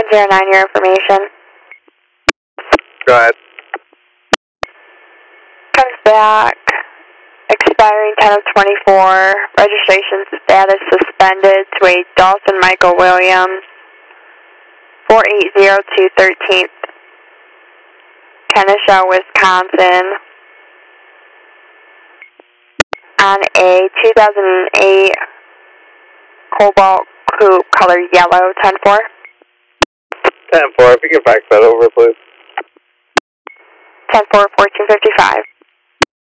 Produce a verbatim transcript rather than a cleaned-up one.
zero nine, your information. Go ahead. Comes back, expiring ten of twenty-four, registration status suspended to a Dawson Michael Williams, four eight zero two thirteenth, Kennesaw, Wisconsin, on a two thousand eight Cobalt Coupe, color yellow, ten four. ten four, if you can fax that over, please. ten four, fourteen fifty-five.